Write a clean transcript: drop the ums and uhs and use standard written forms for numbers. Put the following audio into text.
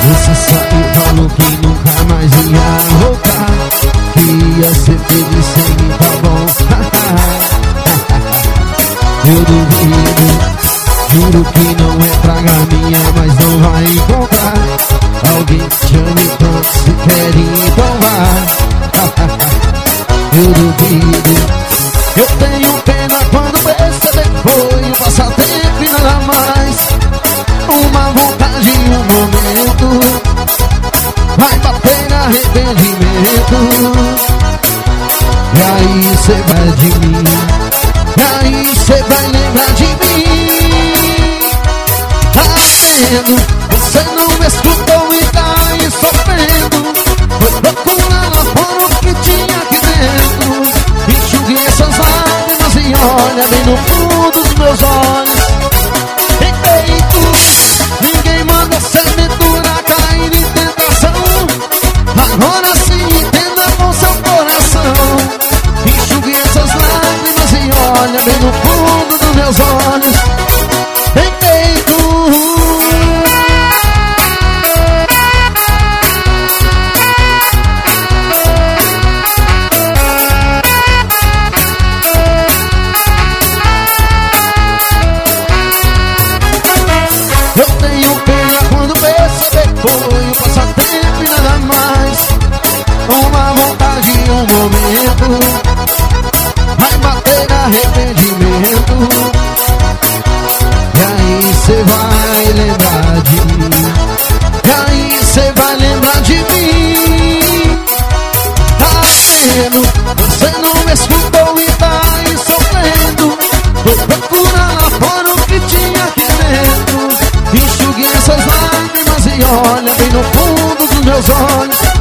Você saiu, falou que nunca mais ia voltar, que ia ser feliz sem mim, tá bom? Eu duvido, juro que não é praga minha, mas não vai encontrar alguém que te ame tanto se quer tomar. Eu duvido, eu tenho pena quando perceber que foi um passatempo e nada mais. Uma vontade, um momento, vai bater arrependimento. E aí cê vai de mim, e aí cê vai lembrar de mim. Tá vendo? Você não me escutou e tá aí sofrendo. Foi procurar lá fora o que tinha aqui dentro. Enxugue essas lágrimas e olha bem no fundo dos meus olhos. Feito, ninguém manda sementura cair em tentação. Agora sim entenda com seu coração. Enxugue essas lágrimas e olha bem no fundo dos meus olhos. Feito. Eu tenho pena quando perceber que foi um passatempo e nada mais. Uma vontade, um momento, vai bater arrependimento. E aí cê vai lembrar de mim, e aí cê vai lembrar de mim. Tá vendo? Você não me escutou e tá aí sofrendo. Vou procurar lá fora o que tinha aqui dentro. Enxugue essas lágrimas e olha bem no fundo dos meus olhos.